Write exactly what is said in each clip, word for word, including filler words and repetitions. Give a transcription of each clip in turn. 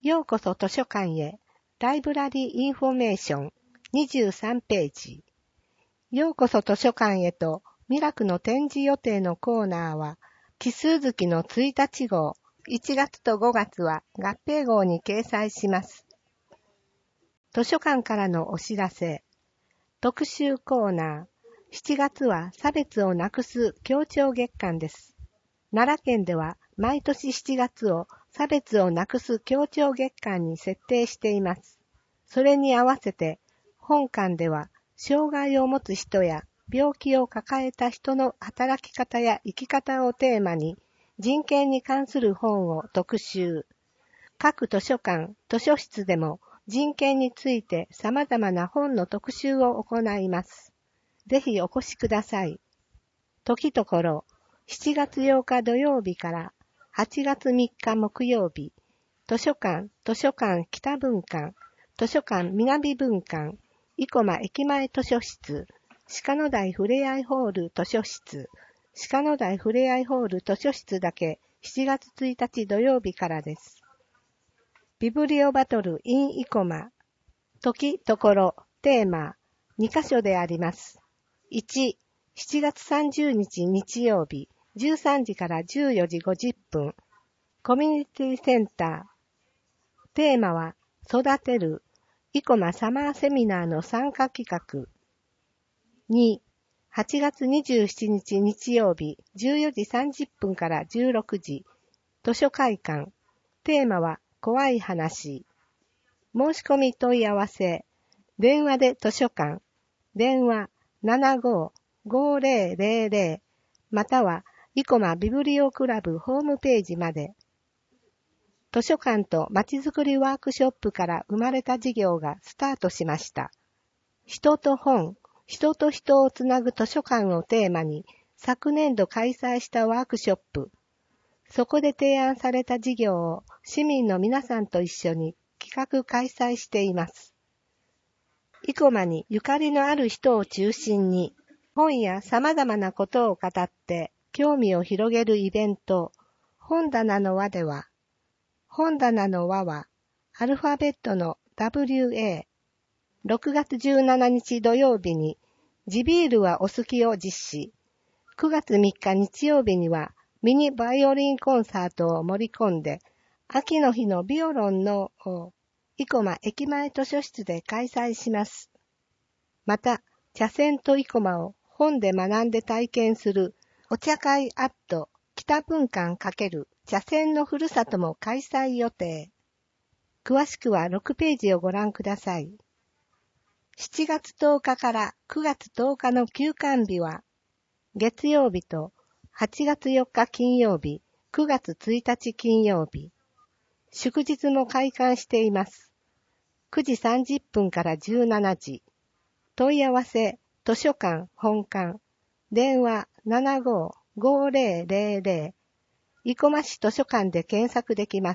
ようこそ図書館へ。ライブラリーインフォメーションにじゅうさんページ。ようこそ図書館へとミラクの展示予定のコーナーは、奇数月のついたち号、いちがつとごがつは合併号に掲載します。図書館からのお知らせ。特集コーナー。しちがつは差別をなくす協調月間です。奈良県では毎年しちがつを差別をなくす協調月間に設定しています。それに合わせて本館では障害を持つ人や病気を抱えた人の働き方や生き方をテーマに人権に関する本を特集。各図書館、図書室でも人権について様々な本の特集を行います。ぜひお越しください。時ところ、しちがつようか土曜日からはちがつみっか木曜日、図書館、図書館北分館、図書館南分館、生駒駅前図書室、鹿野台ふれあいホール図書室、鹿野台ふれあいホール図書室だけしちがつついたち土曜日からです。ビブリオバトル in 生駒、時、ところ、テーマ、にかしょであります。いち、しちがつさんじゅうにち日曜日、じゅうさんじからじゅうよじごじゅっぷん、コミュニティセンター。テーマは、育てる、生駒サマーセミナーの参加企画。に、はちがつにじゅうしちにち日曜日、じゅうよじさんじゅっぷんからじゅうろくじ、図書会館。テーマは、怖い話。申し込み問い合わせ。電話で図書館。電話 ななごーごーぜろぜろぜろ または、生駒ビブリオクラブホームページまで。図書館とまちづくりワークショップから生まれた事業がスタートしました。人と本、人と人をつなぐ図書館をテーマに、昨年度開催したワークショップ。そこで提案された事業を市民の皆さんと一緒に企画開催しています。生駒にゆかりのある人を中心に、本や様々なことを語って興味を広げるイベント、本棚の輪では、本棚の輪は、アルファベットの ダブリューエー、ろくがつじゅうしちにち土曜日に、地ビールはお好きを実施、くがつみっか日曜日には、ミニバイオリンコンサートを盛り込んで、秋の日のビオロンの生駒駅前図書室で開催します。また、茶筅と生駒を本で学んで体験するお茶会アット北分館×茶筅のふるさとも開催予定。詳しくはろくページをご覧ください。しちがつとおかからくがつとおかの休館日は、月曜日とはちがつよっか金曜日、くがつついたち金曜日。祝日も開館しています。くじさんじゅっぷんからじゅうしちじ。問い合わせ、図書館本館。電話 ななごーごーぜろぜろぜろ。生駒市図書館で検索できます。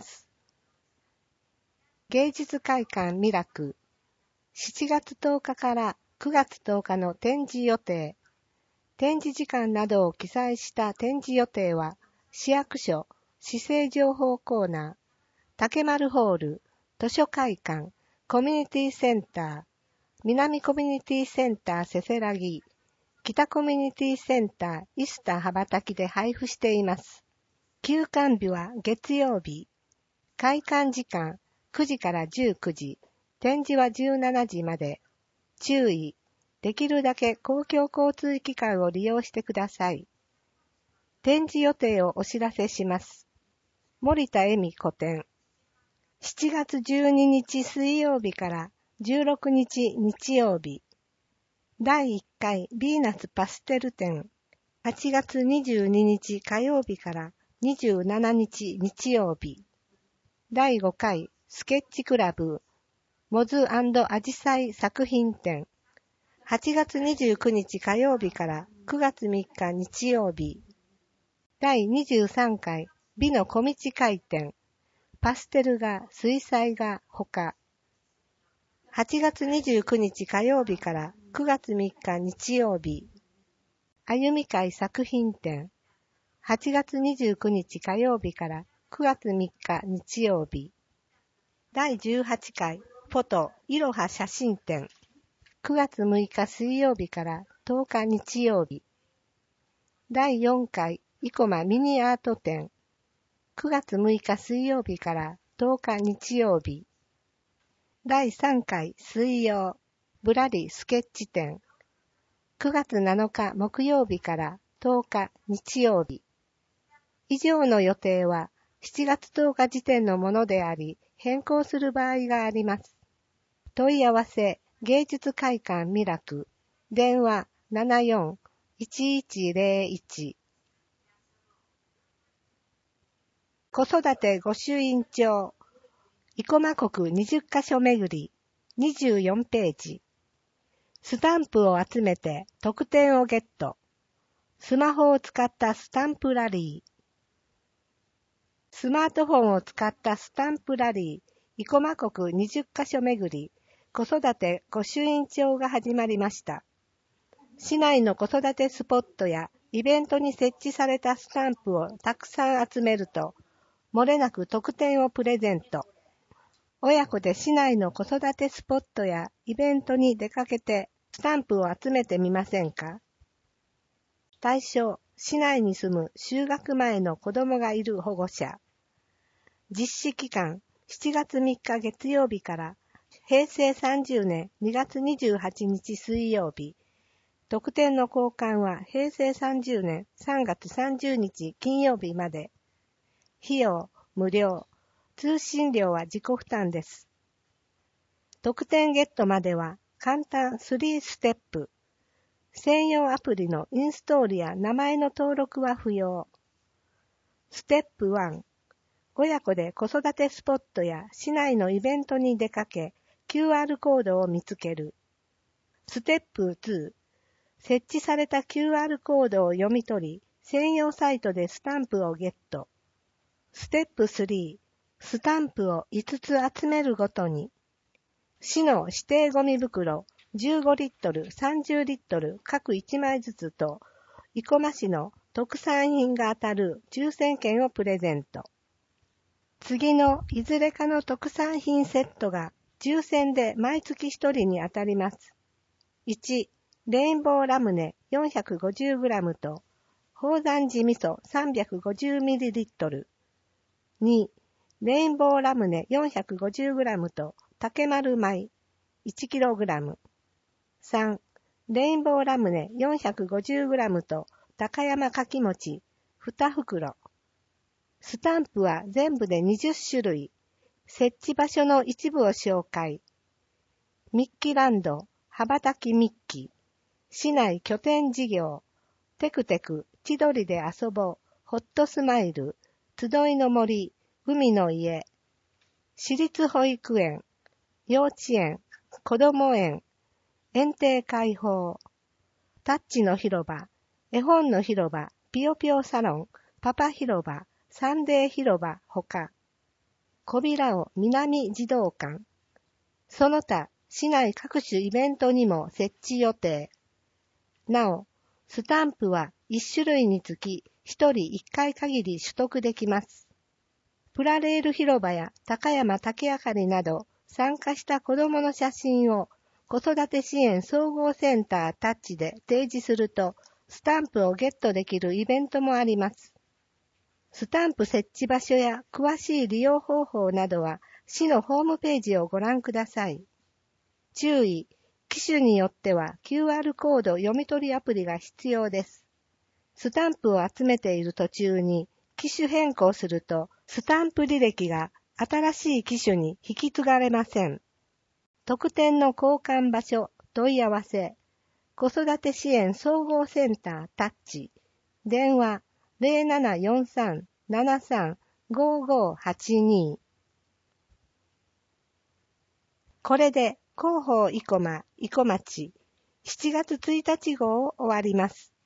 芸術会館ミラク。しちがつとおかからくがつとおかの展示予定。展示時間などを記載した展示予定は、市役所、市政情報コーナー、竹丸ホール、図書会館、コミュニティセンター、南コミュニティセンターせせらぎ、北コミュニティセンターイスタ羽ばたきで配布しています。休館日は月曜日。開館時間くじからじゅうくじ、展示はじゅうしちじまで。注意。できるだけ公共交通機関を利用してください。展示予定をお知らせします。森田恵美個展。しちがつじゅうににち水曜日からじゅうろくにち日曜日。だいいっかいヴィーナスパステル展。はちがつにじゅうににち火曜日からにじゅうしちにち日曜日。だいごかいスケッチクラブ。モズ&アジサイ作品展。はちがつにじゅうくにち火曜日からくがつみっか日曜日。だいにじゅうさんかい美の小道会展。パステル画、水彩画、ほか。はちがつにじゅうくにち火曜日からくがつみっか日曜日。歩み会作品展。はちがつにじゅうくにち火曜日からくがつみっか日曜日。 だいじゅうはちかいフォトいろは写真展。くがつむいか水曜日からとおか日曜日。だいよんかい生駒ミニアート展。くがつむいか水曜日からとおか日曜日。だいさんかい水曜ぶらりスケッチ展。くがつなのか木曜日からとおか日曜日。以上の予定はしちがつとおか時点のものであり、変更する場合があります。問い合わせ芸術会館ミラク。電話 ななよんいちいちゼロいち。子育て御朱印帳。生駒国にじゅっかしょ巡り。にじゅうよんページ。スタンプを集めて特典をゲット。スマホを使ったスタンプラリー。スマートフォンを使ったスタンプラリー。生駒国にじゅっかしょ巡り。子育て御朱印帳が始まりました。市内の子育てスポットやイベントに設置されたスタンプをたくさん集めると、漏れなく特典をプレゼント。親子で市内の子育てスポットやイベントに出かけてスタンプを集めてみませんか？対象、市内に住む就学前の子供がいる保護者。実施期間、しちがつみっか月曜日からへいせいさんじゅうねんにがつにじゅうはちにち水曜日。特典の交換はへいせいさんじゅうねんさんがつさんじゅうにち金曜日まで。費用無料。通信料は自己負担です。特典ゲットまでは簡単さんステップ。専用アプリのインストールや名前の登録は不要。ステップいち。親子で子育てスポットや市内のイベントに出かけ、キューアール コードを見つける。ステップに。設置された キューアール コードを読み取り、専用サイトでスタンプをゲット。ステップさん。スタンプをいつつ集めるごとに。市の指定ゴミ袋じゅうごリットル、さんじゅうリットル各いちまいずつと、生駒市の特産品が当たる抽選券をプレゼント。次のいずれかの特産品セットが抽選で毎月ひとりに当たります。いち. レインボーラムネ よんひゃくごじゅうグラム と宝山寺味噌 さんびゃくごじゅうミリリットル。に. レインボーラムネ よんひゃくごじゅうグラム と竹丸米 いちキログラム。さん. レインボーラムネ よんひゃくごじゅうグラム と高山かき餅にふくろ。スタンプは全部でにじゅっしゅるい。設置場所の一部を紹介。ミッキーランド、羽ばたきミッキー。市内拠点事業。テクテク、千鳥で遊ぼう。ホットスマイル。集いの森、海の家。私立保育園。幼稚園、子ども園。園庭開放。タッチの広場。絵本の広場。ピヨピヨサロン。パパ広場。サンデー広場ほか。小平尾南児童館。その他、市内各種イベントにも設置予定。なお、スタンプはいっしゅるいにつきひとりいっかい限り取得できます。プラレール広場や高山竹あかりなど参加した子どもの写真を子育て支援総合センタータッチで提示するとスタンプをゲットできるイベントもあります。スタンプ設置場所や詳しい利用方法などは市のホームページをご覧ください。注意、機種によっては キューアール コード読み取りアプリが必要です。スタンプを集めている途中に機種変更するとスタンプ履歴が新しい機種に引き継がれません。特典の交換場所、問い合わせ、子育て支援総合センタータッチ、電話ゼロななよんさん ななさん ごごはちに。これで広報生駒、生駒町しちがつついたち号を終わります。